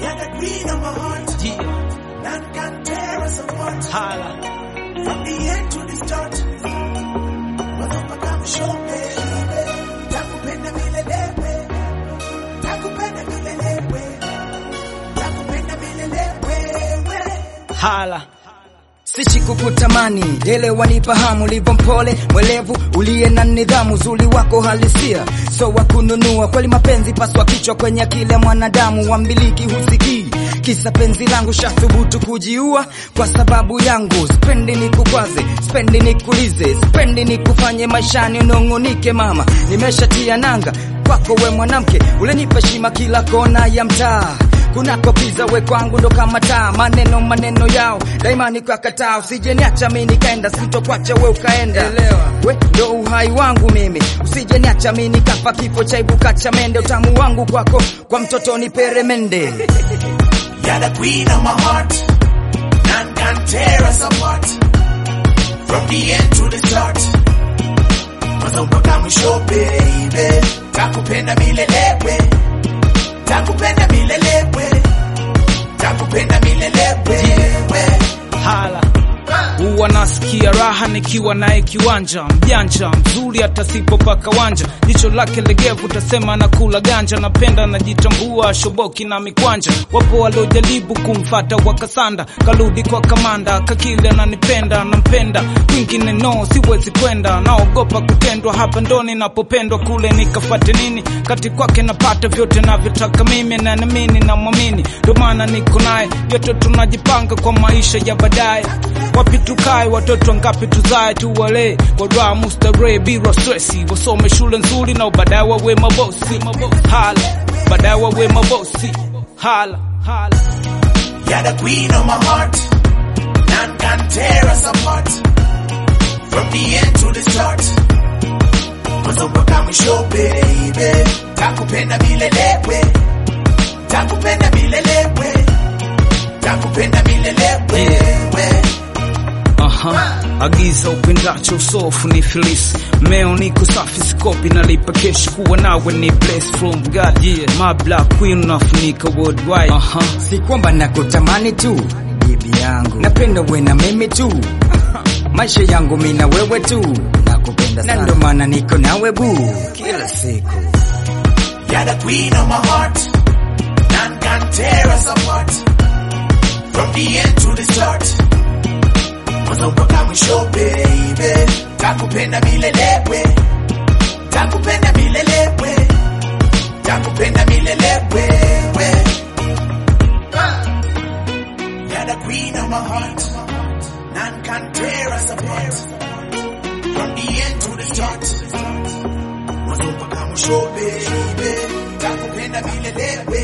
You're the queen of my heart. Yeah. None can tear us apart. Holla. From the end to the start. Motherfucker, show baby. Takupenda milelewe. Takupenda milelewe. Takupenda milelewe. Holla. Sishi kukutamani, dele wanipahamu, livo mpole, mwelevu, uliye na nidhamu, zuli wako halisia, so wakununua, kweli mapenzi paswa kichwa kwenye akili ya mwanadamu, wambiliki husikii, kisa penzi langu shathubutu kujiua, kwa sababu yangu, spendi ni kukwaze, spendi ni kulize, spendi ni kufanye maishani unongonike mama, nimeshatia nanga, kwako we mwanamke, ulenipa heshima kila kona ya mtaa, kunako pizza we kwangu ndo kama taa, maneno yao daima ni kwa kataa, usije niacha mimi nikaenda, sitokwacha we ukaenda, elewa we ndo uhai wangu mimi, usije niacha mimi nikafa kifo cha ibuka cha mende, utamu wangu kwako kwa mtoto ni peremende. You're the queen of my heart. None can tear us apart. From the end to the start. Mpaka mwisho baby. Takupenda milelewe. Takupenda milelewe. Takupenda milelewe. Hala. Huwa nasikia raha nikiwa naye kiwanja, mjanja mzuri hata sipo paka wanja, jicho lake legevu utasema na kula ganja, napenda najitambua shoboki na mikwanja, wapo waliojaribu kumfata wakasanda, karudi kwa kamanda, kakile ananipenda nampenda, kwingine no siwezi kwenda, naogopa kutendwa, hapa ndo ninapopendwa, kule nikafate nini, kati kwake napata vyote navyotaka mimi, na naamini na mwamini, ndo maana niko naye, yote tunajipanga kwa maisha ya baadaye, wapi tukae, watoto ngapi tuzae, tuwale kwa raha mustarehe bila stressi, wasome shule nzuri na baadaye wawe mabosi. Hala, baadaye wawe mabosi. Hala, hala. You're the queen of my heart. None can tear us apart. From the end to the start. Mpaka mwisho baby. Takupenda milelewe. Takupenda milelewe. Takupenda milelewe. Agiza upendacho usofu ni filisi, meo niko safi sikopi nalipa keshi, kuwa nawe ni bless from God, yeah. My black queen unafunika worldwide. Si kwamba nakutamani tu bibi yangu, napenda we na mimi tu, maisha yangu mimi na wewe tu, nakupenda sana, na ndo maana niko nawe boo kila siku. You're the queen of my heart. None can tear us apart. From the end to the start. Mpaka mwisho baby. Takupenda milelewe. Takupenda milelewe. Takupenda milelewe. You're the queen of my heart. None can tear us apart. From the end to the start. Mpaka mwisho baby. Takupenda milelewe.